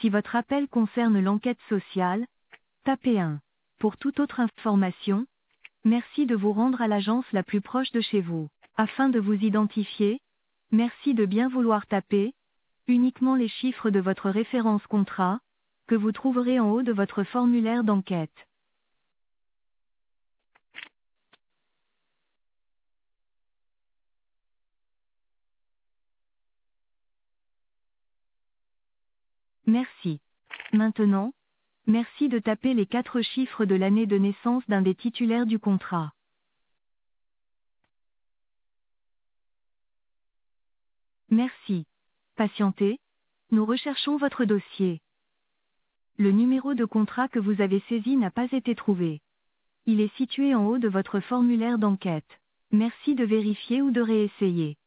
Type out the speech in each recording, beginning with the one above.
Si votre appel concerne l'enquête sociale, tapez 1. Pour toute autre information, merci de vous rendre à l'agence la plus proche de chez vous. Afin de vous identifier, merci de bien vouloir taper uniquement les chiffres de votre référence contrat, que vous trouverez en haut de votre formulaire d'enquête. Merci. Maintenant, merci de taper les 4 chiffres de l'année de naissance d'un des titulaires du contrat. Merci. Patientez, nous recherchons votre dossier. Le numéro de contrat que vous avez saisi n'a pas été trouvé. Il est situé en haut de votre formulaire d'enquête. Merci de vérifier ou de réessayer.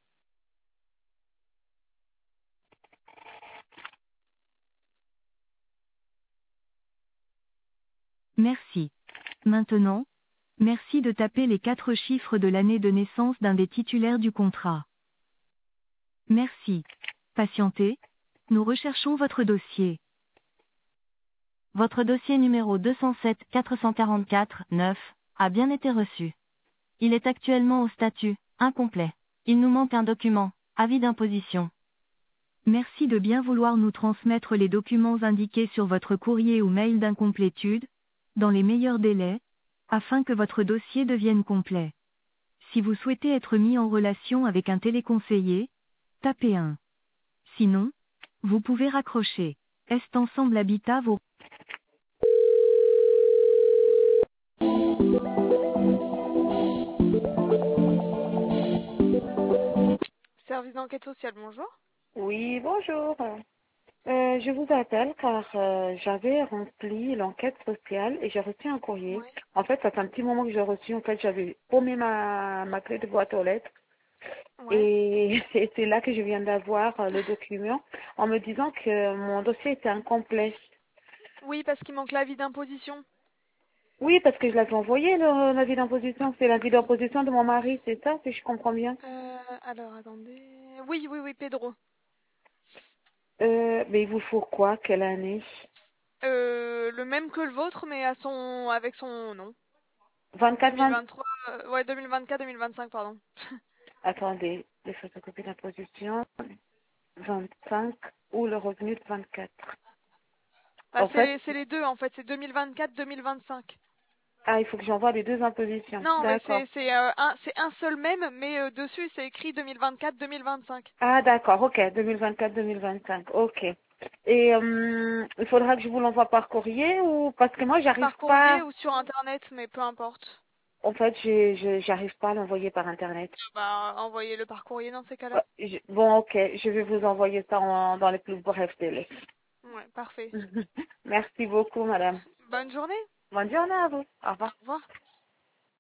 Merci. Maintenant, merci de taper les 4 chiffres de l'année de naissance d'un des titulaires du contrat. Merci. Patientez, nous recherchons votre dossier. Votre dossier numéro 207 444 9 a bien été reçu. Il est actuellement au statut incomplet. Il nous manque un document, avis d'imposition. Merci de bien vouloir nous transmettre les documents indiqués sur votre courrier ou mail d'incomplétude, dans les meilleurs délais, afin que votre dossier devienne complet. Si vous souhaitez être mis en relation avec un téléconseiller, tapez 1. Sinon, vous pouvez raccrocher. Est Ensemble Habitat vos... Service d'enquête sociale, bonjour. Oui, bonjour. Je vous appelle car j'avais rempli l'enquête sociale et j'ai reçu un courrier. Ouais. En fait, ça fait un petit moment que j'ai reçu. En fait, j'avais paumé ma clé de boîte aux lettres Ouais. et c'est là que je viens d'avoir le document en me disant que mon dossier était incomplet. Oui, parce qu'il manque l'avis d'imposition. Oui, parce que je l'avais envoyé, l'avis d'imposition. C'est l'avis d'imposition de mon mari, c'est ça, si je comprends bien. Alors, attendez. Oui, oui, oui, Pedro. Mais il vous faut quoi? Quelle année? Le même que le vôtre, mais avec son nom. 24, 20... 2023, ouais, 2024-2025, pardon. Attendez, les photocopies d'imposition. 25 ou le revenu de 24. Bah, En fait, c'est les deux, en fait, c'est 2024-2025. il faut que j'envoie les deux impositions. Non, mais D'accord. c'est un seul même, mais dessus, c'est écrit 2024-2025. Ah, d'accord, ok, 2024-2025, ok. Et il faudra que je vous l'envoie par courrier ou parce que moi, j'arrive Par courrier pas. ou sur Internet, mais peu importe. En fait, j'arrive pas à l'envoyer par Internet. Bah, envoyez-le par courrier dans ces cas-là. Bon, ok, je vais vous envoyer ça dans les plus brefs délais. Ouais, parfait. Merci beaucoup, madame. Bonne journée. Bonne journée à vous. Au revoir. Au revoir.